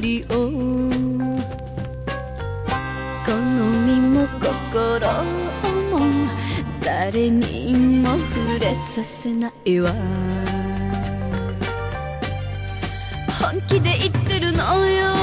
りを好みも心も誰にも触れさせないわ。本気で言ってるのよ。